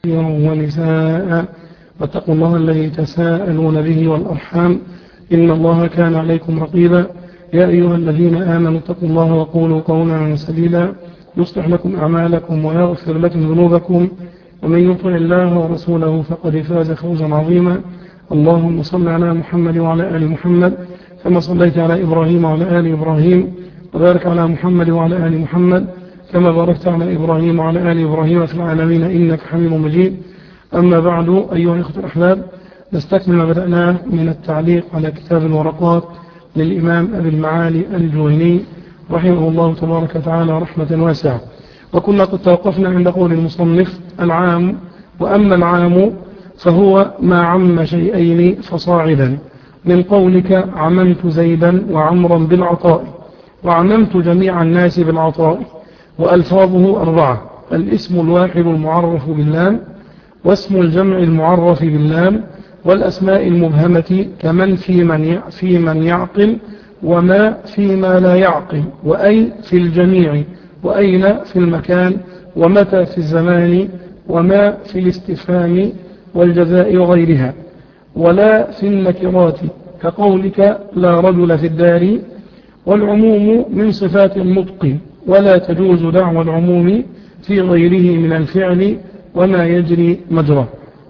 ونساء واتقوا الله الذي تساءلون به والأرحام إن الله كان عليكم رقيبا. يا أيها الذين آمنوا اتقوا الله وقولوا قولا سديدا يصلح لكم أعمالكم ويغفر لكم ذنوبكم ومن يطع الله ورسوله فقد فاز فوزا عظيما. اللهم صل على محمد وعلى آل محمد كما صليت على إبراهيم وعلى آل إبراهيم وبارك على محمد وعلى آل محمد كما باركت على إبراهيم وعلى آل إبراهيم في العالمين إنك حميد مجيد. أما بعد أيها الأخوة الأحباب، نستكمل ما بدأناه من التعليق على كتاب الورقات للإمام أبي المعالي الجويني رحمه الله تبارك وتعالى رحمة واسعة. وكنا قد توقفنا عند قول المصنف العام. وأما العام فهو ما عم شيئين فصاعدا، من قولك عممت زيدا وعمرا بالعطاء، وعممت جميع الناس بالعطاء. وألفاظه 4: الاسم الواحد المعرف باللام، واسم الجمع المعرف باللام، والأسماء المبهمة كمن في من يعقل، وما فيما لا يعقل، وأي في الجميع، وأين في المكان، ومتى في الزمان، وما في الاستفهام والجزاء وغيرها. ولا في النكرات كقولك لا رجل في الدار. والعموم من صفات النطق، ولا تجوز دعوى العموم في غيره من الفعل وما يجري مجرى.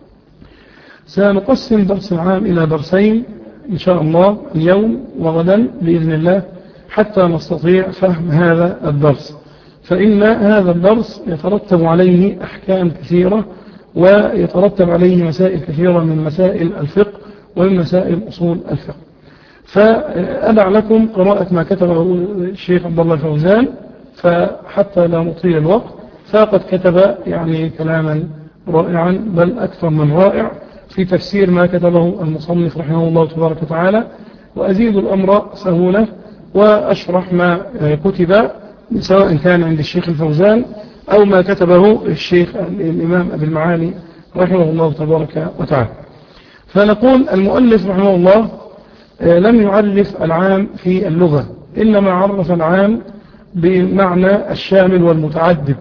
سنقسم درس العام إلى درسين إن شاء الله، اليوم وغدا بإذن الله، حتى نستطيع فهم هذا الدرس. فإن هذا الدرس يترتب عليه أحكام كثيرة، ويترتب عليه مسائل كثيرة من مسائل الفقه ومن مسائل أصول الفقه. فأدع لكم قراءة ما كتبه الشيخ عبد الله الفوزان، فحتى لا نطيل الوقت، فقد كتب يعني كلاما رائعا بل أكثر من رائع في تفسير ما كتبه المصنف رحمه الله تبارك وتعالى. وأزيد الأمر سهولة وأشرح ما كتب سواء كان عند الشيخ الفوزان أو ما كتبه الشيخ الإمام أبي المعالي رحمه الله تبارك وتعالى. فنقول المؤلف رحمه الله لم يعرف العام في اللغة، إنما عرف العام بمعنى الشامل والمتعدد.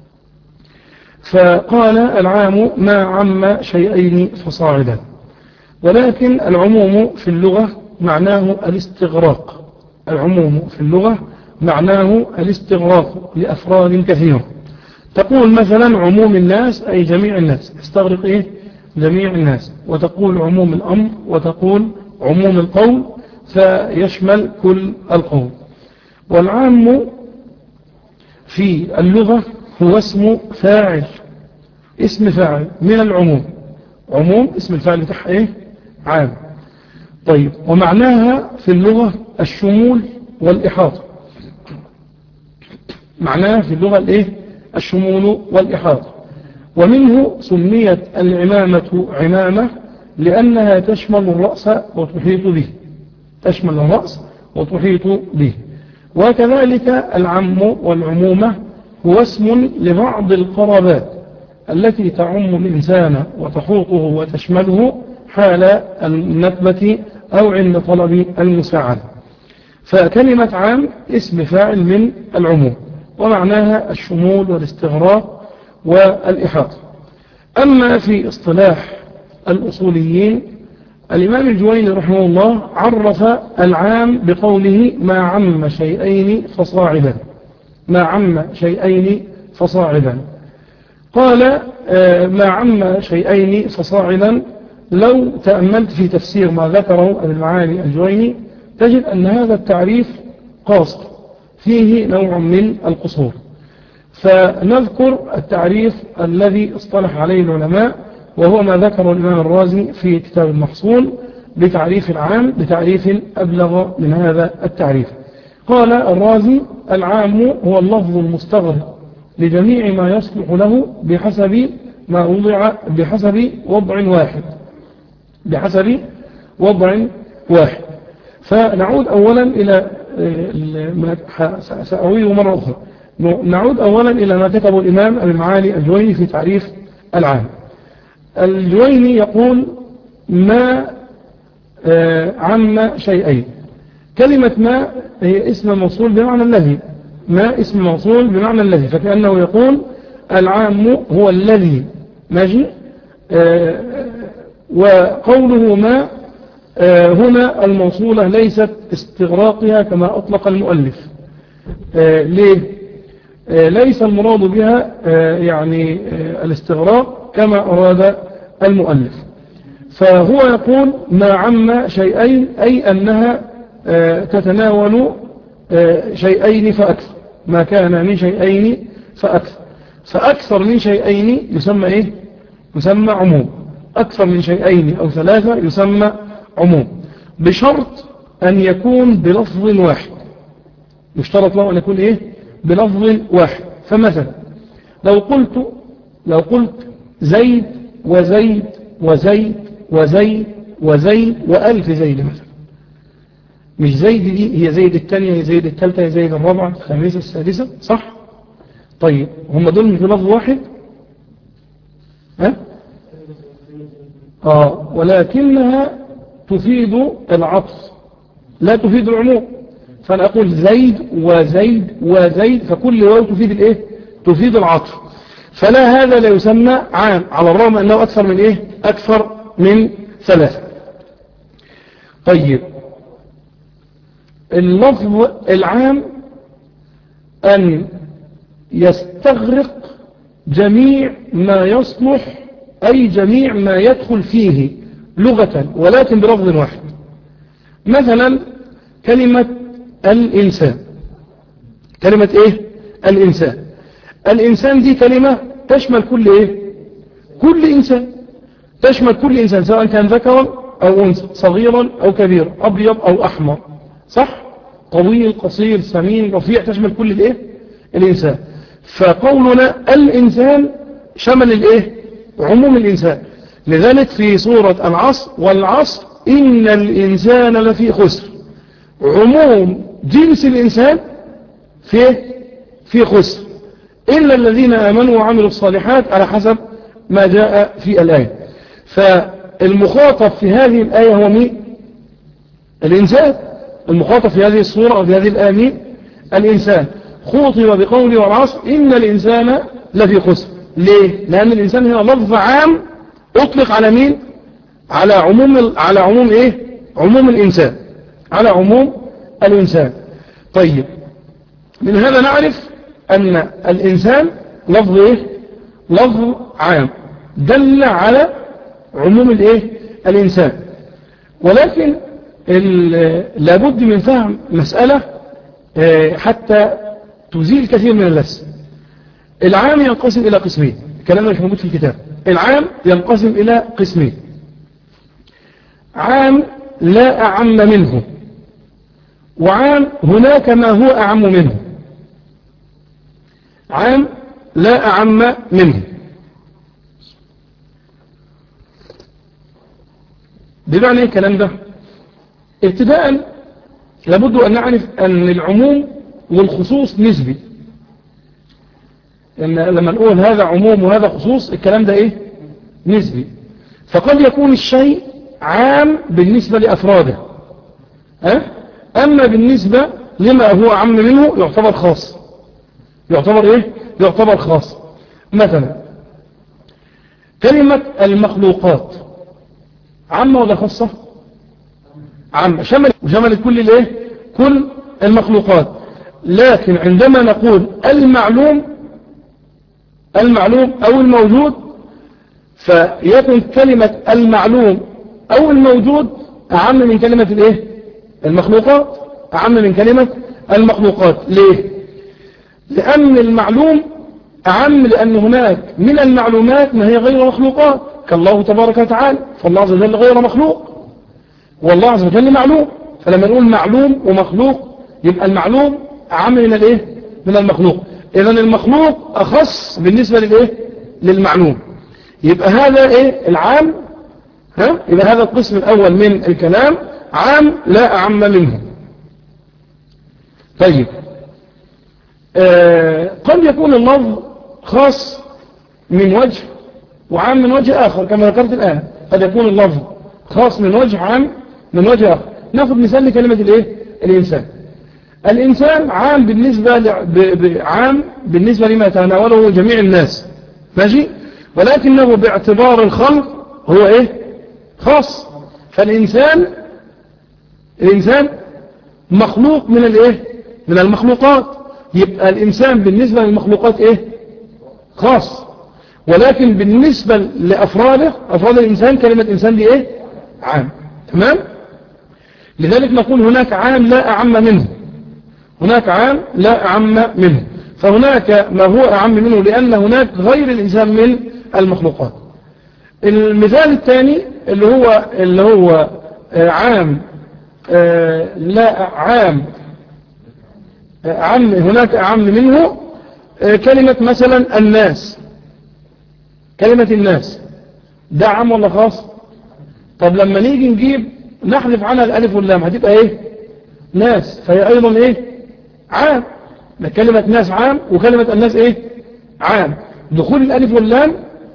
فقال العام ما عم شيئين فصاعدا. ولكن العموم في اللغة معناه الاستغراق. العموم في اللغة معناه الاستغراق لأفراد كثيرة. تقول مثلا عموم الناس أي جميع الناس، استغرق إيه؟ جميع الناس. وتقول عموم الأمر، وتقول عموم القول، فيشمل كل القول. والعام في اللغة هو اسم فاعل، اسم فاعل من العموم. عموم اسم الفاعل بتاعها ايه؟ عام. طيب، ومعناها في اللغة الشمول والإحاطة. معناها في اللغة الايه؟ الشمول والإحاطة. ومنه سميت العمامة عمامة لأنها تشمل الرأس وتحيط به. تشمل الرأس وتحيط به. وكذلك العم والعمومة هو اسم لبعض القرابات التي تعم الإنسان وتحوطه وتشمله حال النكبة أو عند طلب المساعدة. فكلمة عام اسم فاعل من العموم، ومعناها الشمول والاستغراق والإحاطة. أما في اصطلاح الأصوليين، الإمام الجويني رحمه الله عرف العام بقوله ما عم شيئين فصاعدا. ما عم شيئين فصاعدا. قال ما عم شيئين فصاعدا، لو تأملت في تفسير ما ذكره ابن المعالي الجويني تجد أن هذا التعريف قاصر، فيه نوع من القصور. فنذكر التعريف الذي اصطلح عليه العلماء، وهو ما ذكره الإمام الرازي في كتاب المحصول بتعريف العام بتعريف أبلغ من هذا التعريف. قال الرازي العام هو اللفظ المستغرق لجميع ما يصلح له بحسب ما وضع، بحسب وضع واحد. بحسب وضع واحد. فنعود أولا إلى سأعيده مرة أخرى. نعود أولا إلى ما كتبه الإمام أبي المعالي الجويني في تعريف العام. الجويني يقول ما عم شيئين. كلمة ما هي اسم موصول بمعنى الذي. ما اسم موصول بمعنى الذي، فكأنه يقول العام هو الذي ماشي. وقوله ما هنا الموصولة ليست استغراقها كما أطلق المؤلف. ليه؟ ليس المراد بها يعني الاستغراق كما أراد المؤلف. فهو يقول ما عم شيئين، أي أنها تتناول شيئين فأكثر، ما كان من شيئين فأكثر. فأكثر من شيئين يسمى إيه؟ يسمى عموم. أكثر من شيئين أو ثلاثة يسمى عموم، بشرط أن يكون بلفظ واحد. يشترط له أن يكون إيه؟ بلفظ واحد. فمثلا لو قلت زيد وزيد وزيد وزيد وزيد وألف زيد مثلا، مش زيد دي هي زيد الثانية، هي زيد الثالثة، هي زيد الرابعة الخامسة السادسة، صح؟ طيب هم دول مش بلفظ واحد؟ ها؟ ولكنها تفيد العطف لا تفيد العموم. فأنا أقول زيد وزيد وزيد، فكل واو تفيد الإيه؟ تفيد العطف. فلا هذا لا يسمى عام، على الرغم أنه أكثر من إيه؟ أكثر من ثلاثة. طيب اللفظ العام أن يستغرق جميع ما يصلح، أي جميع ما يدخل فيه لغة ولكن بلفظ واحد. مثلا كلمة الإنسان، كلمة إيه؟ الإنسان. الإنسان دي كلمة تشمل كل إيه؟ كل إنسان، تشمل كل إنسان سواء كان ذكرا أو أنثى، صغيرا أو كبيرا، أبيض أو أحمر، صح؟ طويل قصير سمين رفيع، تشمل كل الإيه؟ الإنسان. فقولنا الإنسان شمل الإيه؟ عموم الإنسان. لذلك في سورة العصر والعصر إن الإنسان لفي خسر، عموم جنس الإنسان في خسر إلا الذين آمنوا وعملوا الصالحات، على حسب ما جاء في الآية. فالمخاطب في هذه الآية هو مين؟ الإنسان. المخاطب في هذه الصورة أو في هذه الآية مين؟ الإنسان. خاطب بقوله والعصر إن الإنسان لفي خسر. ليه؟ لأن الإنسان هنا لفظ عام أطلق على مين؟ على عموم إيه؟ عموم الإنسان، على عموم الإنسان. طيب من هذا نعرف أن الإنسان لفظ إيه؟ لفظ عام دل على عموم الإيه؟ الإنسان. ولكن لابد من فهم مسألة حتى تزيل كثير من اللبس. العام ينقسم إلى قسمين، الكلام مش موجود في الكتاب. العام ينقسم إلى قسمين: عام لا أعم منه، وعام هناك ما هو أعم منه. عام لا أعم منه بمعنى ايه الكلام ده؟ ابتداء لابد أن نعرف أن العموم والخصوص نسبي. إن لما نقول هذا عموم وهذا خصوص، الكلام ده ايه؟ نسبي. فقد يكون الشيء عام بالنسبة لأفراده، أما بالنسبة لما هو عام منه يعتبر خاص. يعتبر ايه؟ يعتبر خاص. مثلا كلمة المخلوقات عامة ولا خاصة؟ عامة، شملت كل الايه؟ كل المخلوقات. لكن عندما نقول المعلوم أو الموجود، فيكون كلمة المعلوم أو الموجود أعم من كلمة الايه؟ المخلوقات، أعم من كلمة المخلوقات. ليه؟ لأن المعلوم أعم، لأن هناك من المعلومات ما هي غير مخلوقات كالله تبارك وتعالى، فالله عز وجل غير مخلوق والله عز وجل معلوم. فلما نقول معلوم ومخلوق يبقى المعلوم أعم من الايه؟ من المخلوق. إذن المخلوق أخص بالنسبة للايه؟ للمعلوم. يبقى هذا ايه؟ العام. يبقى هذا القسم الأول من الكلام عام لا أعم منه. طيب قد يكون اللفظ خاص من وجه وعام من وجه آخر كما ذكرت الآن. قد يكون اللفظ خاص من وجه، عام من وجه آخر. ناخذ مثال لكلمة الايه؟ الإنسان. الإنسان عام بالنسبة عام بالنسبة لما يتناوله جميع الناس، ماشي؟ ولكنه باعتبار الخلق هو إيه؟ خاص. فالإنسان مخلوق من الإيه؟ من المخلوقات. يبقى الإنسان بالنسبة للمخلوقات إيه؟ خاص. ولكن بالنسبة لأفراد الإنسان كلمة إنسان دي إيه؟ عام. تمام؟ لذلك نقول هناك عام لا أعم منه، هناك عام لا أعم منه. فهناك ما هو أعم منه لأن هناك غير الإنسان من المخلوقات. المثال الثاني اللي هو عام لا عام هناك أعم منه. كلمة مثلا الناس، كلمة الناس ده عام ولا خاص؟ طب لما نيجي نحذف عنها الألف واللام هتبقى إيه؟ ناس، فهي أيضا إيه؟ عام. كلمة ناس عام وكلمة الناس إيه؟ عام. دخول الألف واللام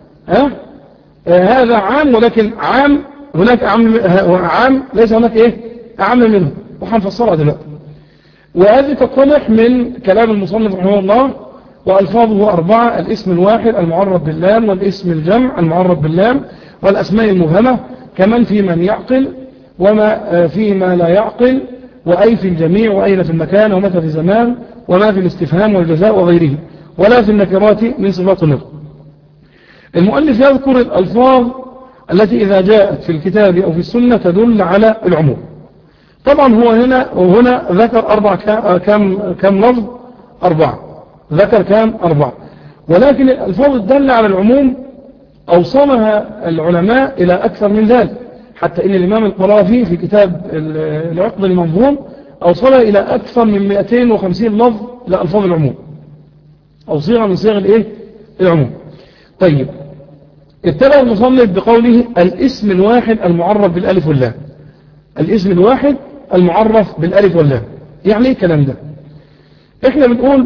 هذا عام، ولكن عام هناك عام ليس هناك إيه؟ أعم منه، وحنفصلها دلوقتي. وهذه تتضح من كلام المصنف رحمه الله. وألفاظه 4: الاسم الواحد المعرف باللام، والاسم الجمع المعرف باللام، والأسماء المبهمة، كمن في من يعقل، وما فيما لا يعقل، وأي في الجميع، وأين في المكان، ومتى في الزمان، وما في الاستفهام والجزاء وغيره، ولا في النكرات من صفات النطق. المؤلف يذكر الألفاظ التي إذا جاءت في الكتاب أو في السنة تدل على العموم. طبعا هو هنا ذكر كم لفظ؟ 4. ذكر كام؟ 4. ولكن الألفاظ الدالة على العموم أوصلها العلماء إلى أكثر من ذلك، حتى إن الإمام القرافي في كتاب العقد المنظوم أوصلها إلى أكثر من 250 لفظ لألفاظ العموم، أو صيغة من صيغ الإيه؟ العموم. طيب، ابتدأ المصنف بقوله الاسم الواحد المعرف بالألف واللام. الاسم الواحد المعرف بالألف واللام يعني ايه الكلام ده؟ احنا بنقول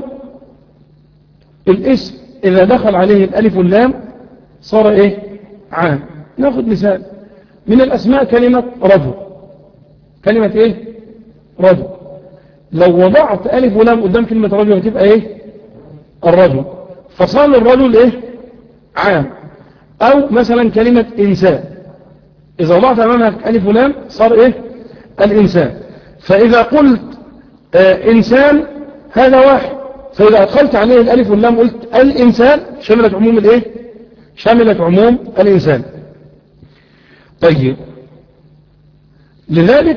الاسم إذا دخل عليه الألف واللام صار إيه؟ عام. ناخذ مثال من الأسماء، كلمة رجل. كلمة إيه؟ رجل. لو وضعت ألف ولام قدام كلمة رجل هتبقى إيه؟ الرجل، فصار الرجل إيه؟ عام. أو مثلا كلمة إنسان، إذا وضعت أمامها ألف ولام صار إيه؟ الإنسان. فإذا قلت إنسان هذا واحد، فإذا أدخلت عليه الألف واللام قلت الإنسان شملت عموم الإيه؟ شملت عموم الإنسان. طيب، لذلك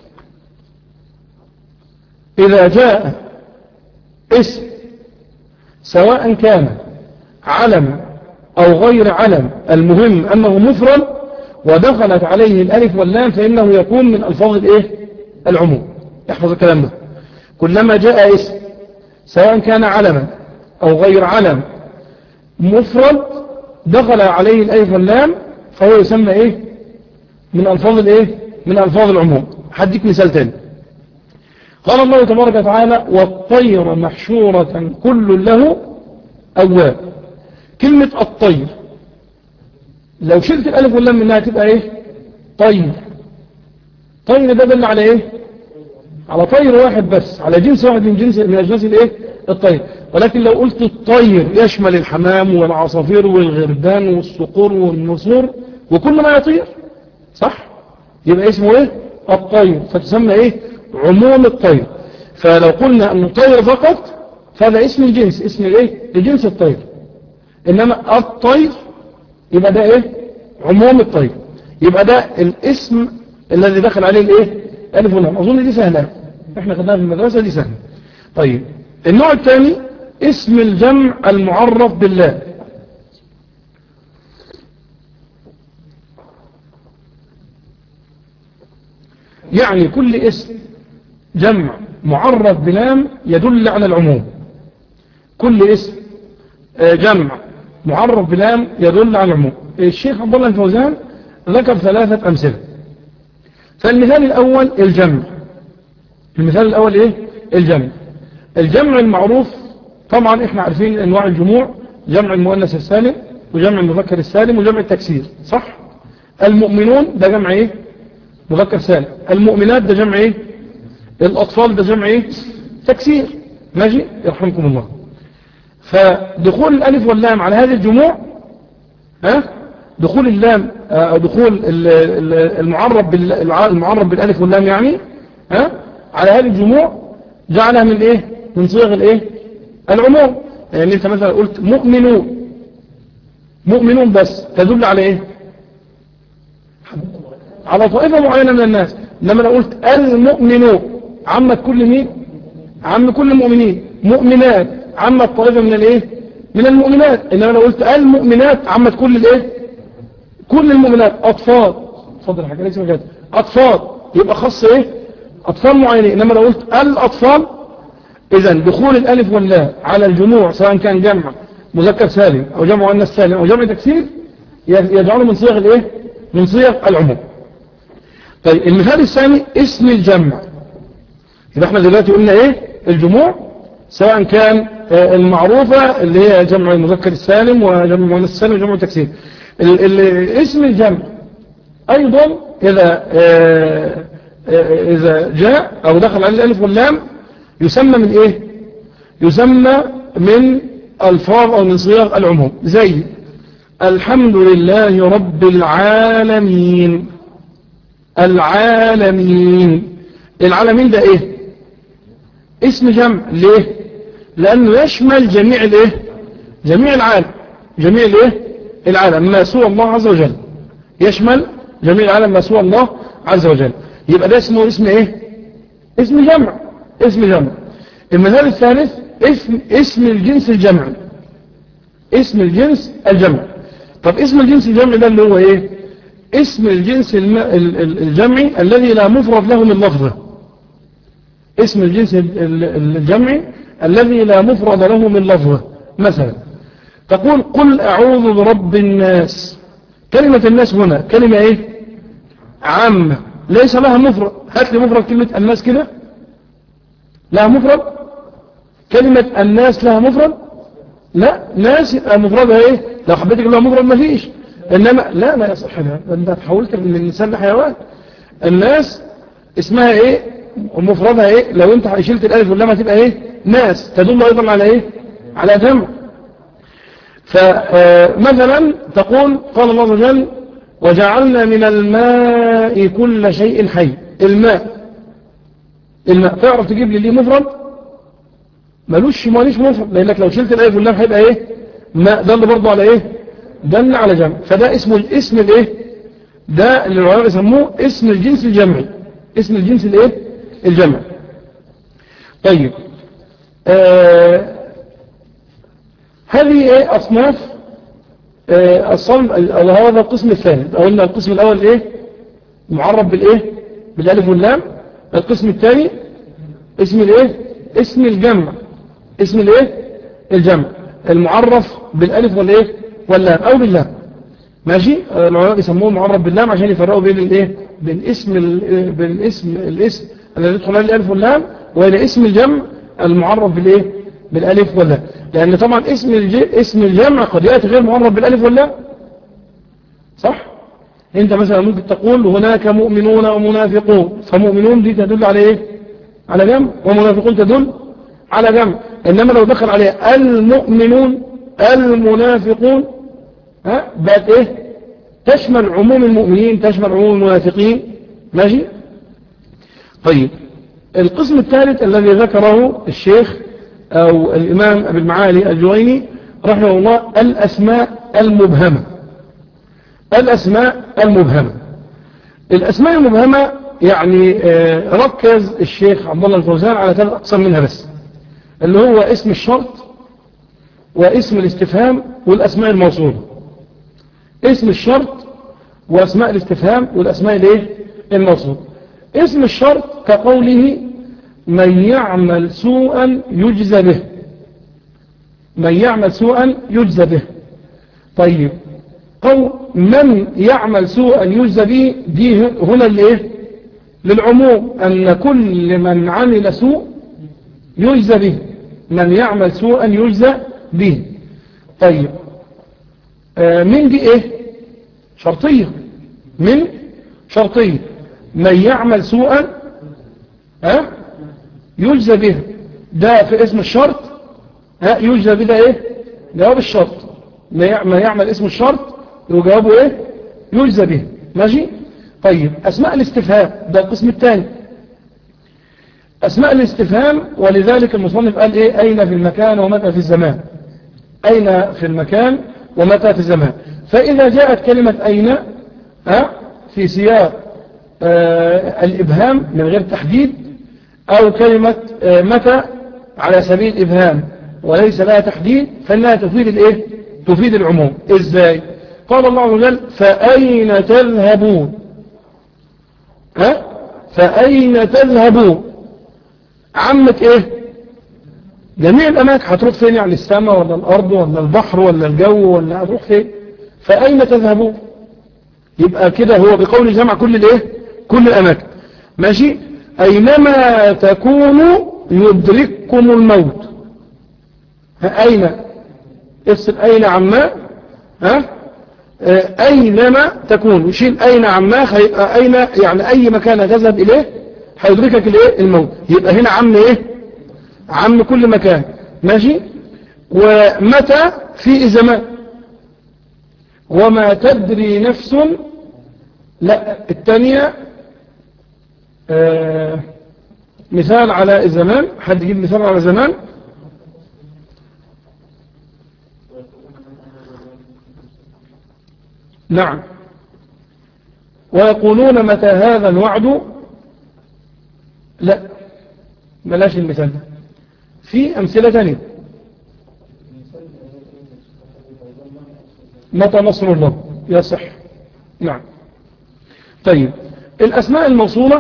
إذا جاء اسم سواء كان علم أو غير علم، المهم أنه مفرد ودخلت عليه الألف واللام فإنه يكون من ألفاظ الإيه؟ العموم. احفظ الكلام ده. كلما جاء اسم سواء كان علما أو غير علم مفرد دخل عليه الألف واللام فهو يسمى إيه؟ من ألفاظ الإيه؟ من ألفاظ العموم. هديك مثال تاني. قال الله تبارك وتعالى والطير محشورة كل له أواب. كلمة الطير لو شلت الألف واللام منها تبقى إيه؟ طير. طير ده دل على إيه؟ على طير واحد بس، على جنس واحد من أجناس الإيه؟ الطير. ولكن لو قلت الطير يشمل الحمام والعصافير والغربان والصقور والنسور وكل ما يطير، صح؟ يبقى اسمه إيه؟ الطير، فتسمى إيه؟ عموم الطير. فلو قلنا أنه طير فقط فهذا اسم الجنس، اسم الإيه؟ لجنس الطير. إنما الطير يبقى ده إيه؟ عموم الطير. يبقى ده الاسم الذي دخل عليه الإيه؟ ألف واللام. أظن دي سهلة، إحنا خدناها في المدرسة، دي سهلة. طيب، النوع الثاني اسم الجمع المعرف بالله. يعني كل اسم جمع معرف بلام يدل على العموم. كل اسم جمع معرف بلام يدل على العموم. الشيخ عبد الله الفوزان ذكر 3 أمثلة. فالمثال الأول الجمع. المثال الأول إيه؟ الجمع. الجمع المعروف طبعا إحنا عارفين أنواع الجموع: جمع المؤنث السالم، وجمع المذكر السالم، وجمع التكسير، صح؟ المؤمنون ده جمع إيه؟ مذكر سالم. المؤمنات ده جمع إيه؟ الأطفال ده جمع إيه؟ تكسير. ماشي؟ يرحمكم الله. فدخول الألف واللام على هذه الجموع دخول اللام أو دخول المعرب بالالف واللام يعني على هذه الجموع جعلها من ايه؟ من صيغ الايه؟ العموم. يعني انت مثلا قلت مؤمنون بس تدل على ايه؟ على طائفة معينة من الناس. لما لو قلت المؤمنون عمت كل مين؟ عم كل المؤمنين. مؤمنات عمت طائفة من الايه؟ من المؤمنات. انما لو قلت المؤمنات عمت كل الايه؟ كل المؤمنات. اطفال اتفضل يا حاجة ليس مجال اطفال يبقى خاص ايه؟ اطفال معينين. انما لو قلت الاطفال اذا دخول الالف واللام على الجموع سواء كان جمع مذكر سالم او جمع مؤنث سالم او جمع تكسير يجعله من صيغ الايه؟ من صيغ العموم. طيب المثال الثاني اسم الجمع. يبقى احنا دلوقتي قلنا ايه؟ الجموع سواء كان المعروفة اللي هي جمع المذكر السالم وجمع المؤنث السالم وجمع التكسير. اسم الجمع ايضا اذا جاء او دخل عليه الالف واللام يسمى من ايه؟ يسمى من الفاظ او من صيغ العموم. زي الحمد لله رب العالمين. العالمين ده ايه؟ اسم جمع. ليه؟ لانه يشمل جميع الايه؟ جميع العالم. جميع الايه؟ العالم ما سوى الله عز وجل. يشمل جميع العالم ما سوى الله عز وجل. يبقى ده اسمه اسم ايه؟ اسم جمع. اسم جمع. المثال الثالث اسم الجنس الجمع. اسم الجنس الجمع. طب اسم الجنس الجمعي ده اللي هو ايه؟ اسم الجنس الجمعي الذي لا مفرد له من لفظه. اسم الجنس الجمعي الذي لا مفرد له من لفظه. مثلا تقول قل اعوذ برب الناس. كلمة الناس هنا كلمة ايه؟ عامة ليس لها مفرد. هات لي مفرد كلمة الناس كده. لها مفرد؟ كلمة الناس لها مفرد؟ لا. ناس مفردها ايه؟ لو حبيت تقول لها مفرد ما فيش. انما لا يصح لها. انت تحولت من الانسان لحيوان. الناس اسمها ايه؟ مفردها ايه؟ لو انت شلت الالف واللام هتبقى ايه؟ ناس. تدل ايضا على ايه؟ على جمع. فمثلا تقول قال الله عز وجل وجعلنا من الماء كل شيء حي. الماء تعرف تجيب لي ليه مفرد؟ ماليش مفرد لانك لو شلت الالف واللام هيبقى ايه؟ ماء. دل برضه على ايه؟ دل على جمع. فده اسمه الاسم الايه؟ ده اللي العلماء يسموه اسم الجنس الجمعي. اسم الجنس الايه؟ الجمعي. طيب هذه ايه اصناف الصنف او هذا القسم الثاني. قلنا القسم الاول ايه؟ معرب بالايه؟ بالالف واللام. القسم الثاني اسم الايه؟ اسم الجمع. اسم الايه؟ الجمع المعرف بالالف والايه؟ واللام او باللام. ماشي. العلماء يسموه معرب باللام عشان يفرقوا بين الايه؟ بين الاسم الذي يدخل عليه الالف واللام والى اسم الجمع المعرف بالايه؟ بالالف واللام. لان طبعا اسم الجمع قد ياتي غير معرف بالالف واللام. صح؟ انت مثلا ممكن تقول هناك مؤمنون ومنافقون. فمؤمنون دي تدل على ايه؟ على جمع. ومنافقون تدل على جمع. انما لو دخل عليها المؤمنون المنافقون بقت ايه؟ تشمل عموم المؤمنين تشمل عموم المنافقين. ماشي. طيب القسم الثالث الذي ذكره الشيخ او الامام ابي المعالي الجويني رحمه الله الاسماء المبهمة. الاسماء المبهمة يعني ركز الشيخ عبد الله الفوزان على 3 اقسام منها بس، اللي هو اسم الشرط واسم الاستفهام والاسماء الموصولة. اسم الشرط واسماء الاستفهام والاسماء الايه؟ الموصولة. اسم الشرط كقوله من يعمل سوءا يجزى به. من يعمل سوءا يجزى به. طيب قول من يعمل سوءا يجزى به دي هنا الايه؟ للعموم ان كل من عمل سوء يجزى به. من يعمل سوءا يجزى به. طيب من دي ايه؟ شرطية. من شرطية. من يعمل سوءا يجزى به. ده في اسم الشرط. يجزى به ده ايه؟ جواب الشرط. ما يعمل اسم الشرط وجوابه إيه؟ يجزى به. ماشي؟ طيب أسماء الاستفهام ده القسم الثاني. أسماء الاستفهام، ولذلك المصنف قال إيه؟ أين في المكان ومتى في الزمان. أين في المكان ومتى في الزمان. فإذا جاءت كلمة أين في سياق الإبهام من غير تحديد، أو كلمة متى على سبيل الإبهام وليس لها تحديد، فإنها تفيد الإيه؟ تفيد العموم. إزاي؟ قال الله عز وجل فأين تذهبون. فأين تذهبون عمت إيه؟ جميع الأماكن. هتروح فين؟ يعني السماء ولا الأرض ولا البحر ولا الجو ولا هتروح فين؟ فأين تذهبون. يبقى كده هو بقول جمع كل الإيه؟ كل الأماكن. ماشي؟ أينما تكونوا يدرككم الموت. أين؟ افصل أين عما. أينما تكون يشيل أين عما، أين يعني أي مكان تذهب إليه هيدركك الإيه؟ الموت. يبقى هنا عم إيه؟ عم كل مكان. ماشي؟ ومتى في الزمان. وما تدري نفس، لا الثانية مثال على الزمان. حد يجيب مثال على الزمان. نعم. ويقولون متى هذا الوعد. لا بلاش المثال ده، في أمثلة ثانية. متى نصر الله يصح. نعم. طيب الأسماء الموصولة،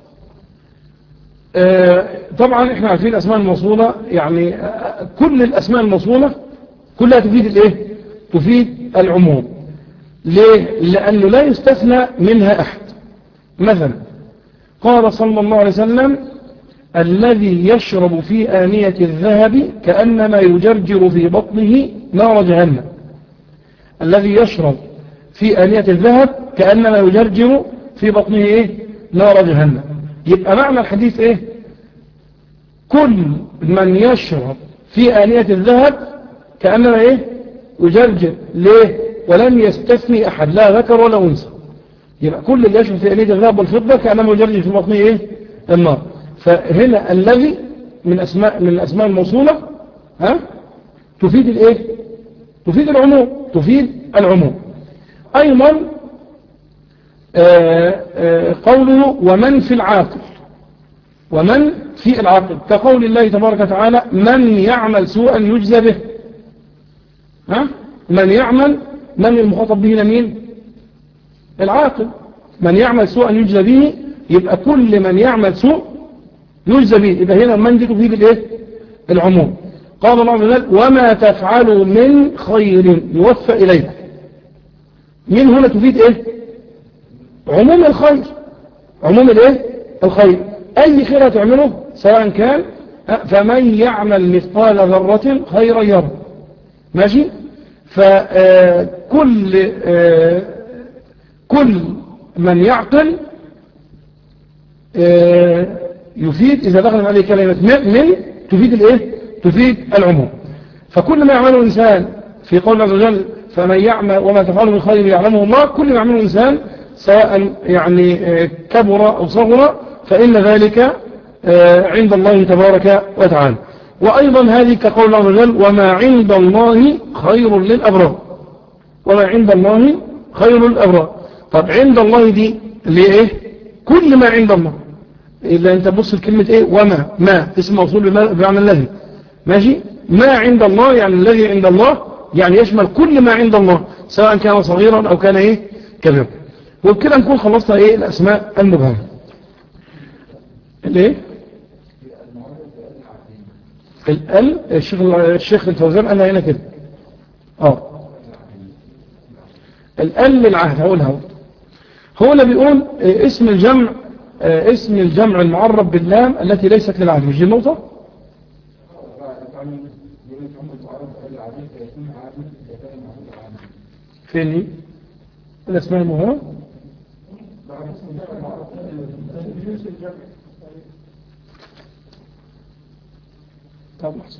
طبعا احنا عارفين الأسماء الموصولة يعني كل الأسماء الموصولة كلها تفيد الايه؟ تفيد العموم. ليه؟ لأنه لا يستثنى منها أحد. مثلا قال صلى الله عليه وسلم الذي يشرب في آنية الذهب كأنما يجرجر في بطنه نار جهنم. الذي يشرب في آنية الذهب كأنما يجرجر في بطنه إيه؟ نار جهنم. يبقى معنى الحديث إيه؟ كل من يشرب في آنية الذهب كأنما إيه؟ يجرجر. ليه؟ ولم يستثني أحد لا ذكر ولا أنثى. يبقى كل اللي يشرب في آنية الذهب والفضة كأنما يجرجر في بطنه إيه؟ النار. فهنا الذي من الأسماء الموصولة تفيد الإيه؟ تفيد العموم. تفيد العموم. أيضا قوله ومن في العاقل. ومن في العاقل كقول الله تبارك وتعالى من يعمل سوءا يجزى به. من يعمل، من المخاطب به لمين؟ العاقل. من يعمل سوءا يجزى به، يبقى كل من يعمل سوء يجزى به. يبقى هنا من دي تفيد الايه؟ العموم. قال الله عز وجل وما تفعلوا من خير يوفى إليكم. من هنا تفيد ايه؟ عموم الخير. عموم الايه؟ الخير. اي خير تعمله سواء كان فمن يعمل مثقال ذرة خيرا يره. ماشي؟ فكل كل من يعقل يفيد إذا دخل عليه كلمة من تفيد الايه؟ تفيد العموم. فكل ما يعمله إنسان في قول الله عز وجل فمن يعمل وما تفعله من خير يعلمه الله، كل ما يعمله إنسان سواء يعني كبر أو صغر فإن ذلك عند الله تبارك وتعالى. وأيضا هذه كقول الله عز وجل وما عند الله خير للأبرار. وما عند الله خير للأبرار. طب عند الله دي اللي ايه؟ كل ما عند الله. إلا أنت بص الكلمة ايه؟ وما ما اسم موصول بمعنى الذي. ماشي؟ ما عند الله يعني الذي عند الله، يعني يشمل كل ما عند الله سواء كان صغيرا أو كان ايه؟ كبيرا. وبكده نكون خلصنا ايه؟ الأسماء المبهمة. الايه؟ الشيخ الفوزان قالها هنا كده. للعهد هقولها. هو اللي بيقول اسم الجمع المعرب باللام التي ليست للعهد. مش دي النقطة؟ فين الاسماء المهمة؟ طب لحظة.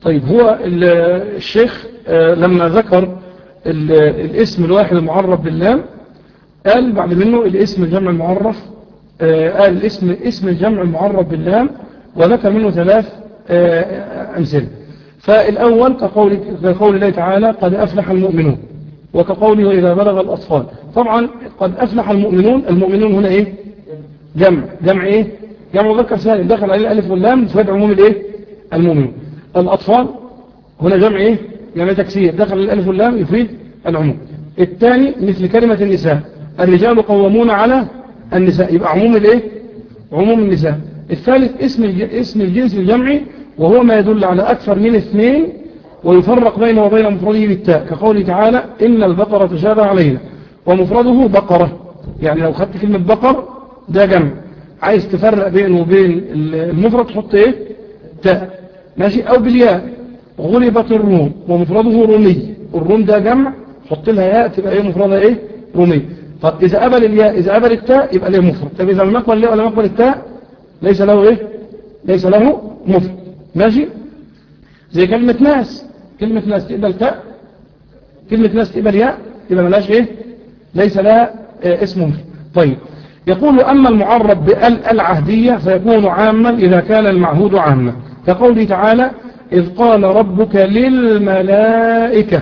طيب هو الشيخ لما ذكر الاسم الواحد المعرف باللام قال بعد منه الاسم الجمع المعرف، قال اسم الجمع المعرف باللام وذكر منه 3 أمثلة. فالأول كقول الله تعالى قد أفلح المؤمنون، وكقوله إذا بلغ الأطفال. طبعا قد أفلح المؤمنون هنا إيه؟ جمع إيه؟ جمع مذكر سالم دخل عليه الألف واللام فيد عموم الإيه؟ المؤمنون. الأطفال هنا جمع إيه؟ جمع تكسير دخل الألف واللام يفيد العموم. الثاني مثل كلمة النساء، الرجال قوامون على النساء، يبقى عموم الإيه؟ عموم النساء. الثالث اسم الجنس الجمعي، وهو ما يدل على أكثر من 2 ويفرق بينه وبين مفرده بالتاء، كقوله تعالى إن البقرة تشابه علينا، ومفرده بقرة. يعني لو خدت كلمة بقر ده جمع، عايز تفرق بينه وبين المفرد تحط إيه؟ تاء، ماشي. أو بالياء غلبت الروم ومفرده رومي، الروم ده جمع حط لها ياء تبقى إيه مفردها إيه؟ رومي. طب إذا قبل الياء إذا قبل التاء يبقى له مفرد. طب إذا لم يقبل الياء ولا يقبل التاء ليس له إيه؟ ليس له مفرد، ماشي. زي كلمة ناس، كلمة ناس تقبل تاء، كلمة ناس تقبل ياء، يبقى ملاش إيه؟ ليس لها اسم مفرد. طيب يقول أما المعرب بال العهدية فيكون عاما إذا كان المعهود عاما، كقوله تعالى إذ قال ربك للملائكة،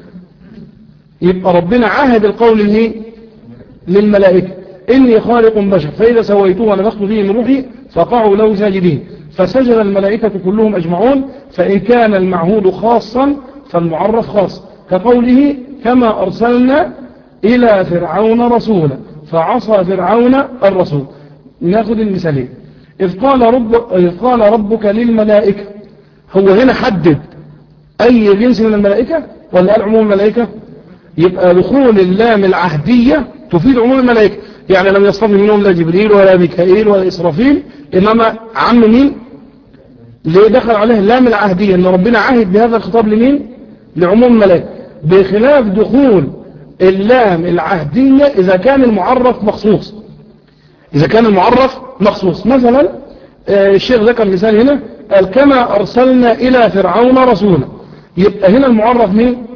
يبقى ربنا عهد القول للملائكة إني خالق بشر فإذا سويته ونفخت فيه من روحي فقعوا له ساجدين، فسجد الملائكة كلهم أجمعون. فإن كان المعهود خاصا فالمعرف خاص، كقوله كما أرسلنا إلى فرعون رسولا فعصى فرعون الرسول. ناخذ المثالين. إذ قال ربك للملائكة، هو هنا حدد أي جنس من الملائكة ولا قال عموم الملائكة؟ يبقى دخول اللام العهدية تفيد عموم الملائكة، يعني لم يصطف منهم لا جبريل ولا ميكائيل ولا إسرافيل، إنما عم مين؟ ليه دخل عليه اللام العهدية؟ إن ربنا عهد بهذا الخطاب لمين؟ لعموم الملائكة، بخلاف دخول اللام العهدية إذا كان المعرف مخصوص. إذا كان المعرف مخصوص مثلا الشيخ ذكر مثال هنا قال كما أرسلنا إلى فرعون رسولا، يبقى هنا المعرف مين؟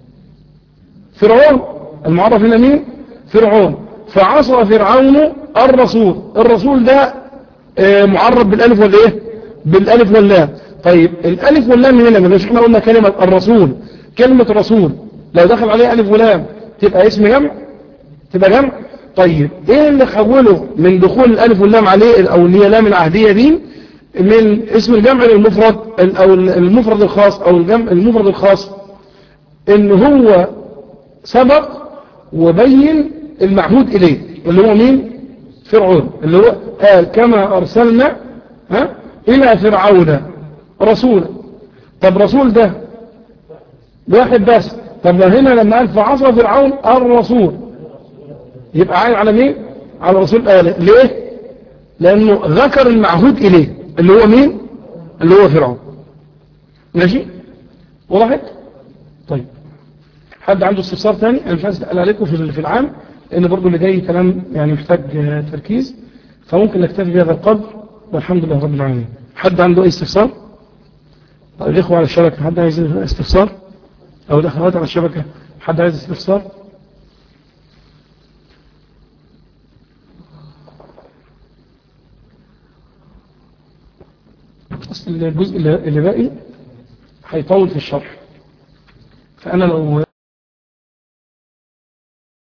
فرعون. المعرف هنا مين؟ فرعون. فعصى فرعون الرسول، الرسول ده معرف بالالف والايه؟ بالالف واللام. طيب الالف واللام هنا مش احنا قلنا كلمة الرسول، كلمة رسول لو دخل عليه الف ولام تبقى اسم جمع، تبقى جمع. طيب ايه اللي حوله من دخول الالف واللام عليه او اللي هي لام العهدية دي من اسم الجمع للمفرد او المفرد الخاص او المفرد الخاص؟ ان هو سبق وبين المعهود إليه اللي هو مين؟ فرعون، اللي هو قال كما أرسلنا إلى فرعون رسولا. طب رسول ده واحد بس، طب هنا لما قال فعصى فرعون الرسول يبقى عين على مين؟ على رسول آله. ليه؟ لأنه ذكر المعهود إليه اللي هو مين؟ اللي هو فرعون. ماشي؟ وضحت؟ طيب حد عنده استفسار ثاني؟ أنا مش عايز أسأل عليكم في العام لأن برضو اللي جاي كلام يعني محتاج تركيز، فممكن نكتفي بهذا القدر والحمد لله رب العالمين. حد عنده أي استفسار؟ طيب الإخوة على الشبكة حد عايز استفسار؟ أو الأخوات على الشبكة حد عايز استفسار؟ أصل الجزء اللي باقي هيطول في الشرح، فأنا لو